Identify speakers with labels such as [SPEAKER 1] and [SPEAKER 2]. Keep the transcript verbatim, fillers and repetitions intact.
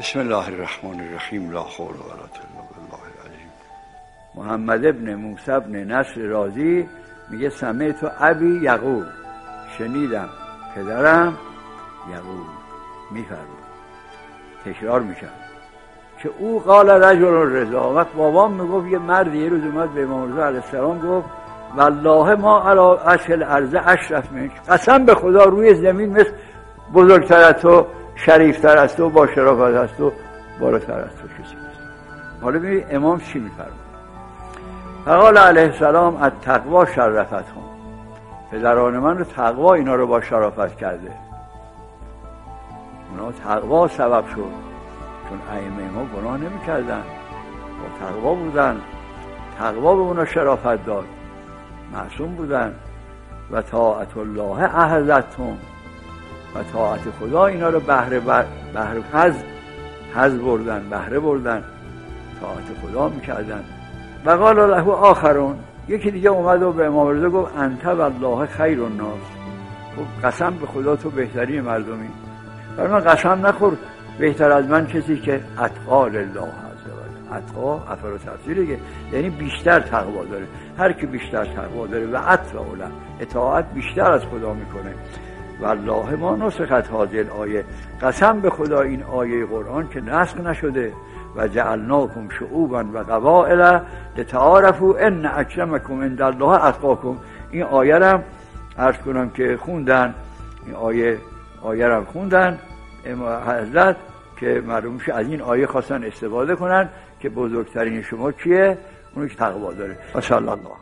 [SPEAKER 1] بسم الله الرحمن الرحیم. لا حول ولا قوة الا بالله العظیم. محمد ابن موسی ابن نصر رازی میگه سمعت ابی یقول، شنیدم پدرم یقول میفرمود، تکرار میکرد که او قال رجل رضا. وقت بابام میگفت یه مرد یه روز اومد به امام رضا علیه السلام گفت والله ما علی اشل ارض اشرف منک، قسم به خدا روی زمین مثل بزرگتر از تو، شریفتر از تو، با شرافت از تو، بالاتر از تو کسی نیست. حالا ببین امام چی میفرماد؟ فقال علیه السلام التقوا شرفتهم، پدران من رو تقوا اینا رو با شرافت کرده، اونا تقوا سبب شد، چون ائمه ما گناه نمی کردن، با تقوا بودن، تقوا به اونا شرافت داد، معصوم بودن. و طاعت الله احظتهم، و طاعت خدا اینا رو بهره بهره حظ حظ بردن، بهره بردن، طاعت خدا میکردن. و قال له آخرون، یکی دیگه اومد و به امام رضا گفت انت والله خیر الناس، گفت قسم به خدا تو بهترین مردمی، برای من قسم نخور بهتر از من کسی که اتقا لله عز و جل. اتقا افر و تفسیره، یعنی بیشتر تقوا داره. هر کی بیشتر تقوا داره و اتقا له، اطاعت بیشتر از خدا میکنه. والله ما نسخت هذه آیه، قسم به خدا این آیه قرآن که نسخ نشده. و جعلناکم شعوبا و قبائل لتعارفوا ان اکرمکم عند الله اتقاکم. این آیه رو عرض کنم که خوندن، این آیه آیه رو خوندن حضرت که معلوم شه از این آیه خواستن استفاده کنن که بزرگترین شما کیه؟ اونی که تقوا داره. ماشاءالله.